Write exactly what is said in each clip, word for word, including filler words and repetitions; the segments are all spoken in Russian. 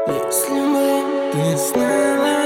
Если бы ты знала,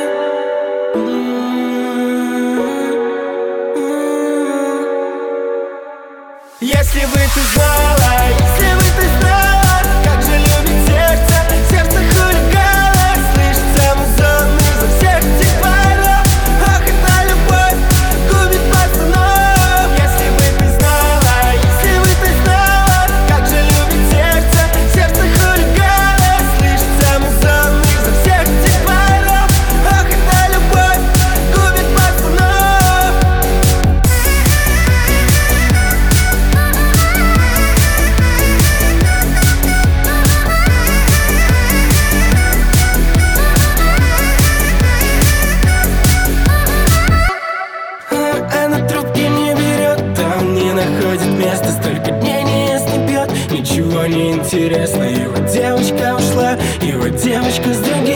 если бы ты знала, если бы ты знала, как же любит сердце, сердце хулигана, слышится музон изо всех этих баров. Ах, эта любовь губит пацанов. Если бы ты знала, если бы ты знала, как же любит сердце, сердце хулигана, слышится музон изо всех этих баров. Ах, эта любовь губит пацанов. Она трубки не берет, там не находит места, столько дней не ест, не пьет, ничего не интересно. Его девочка ушла, его девочка с другим.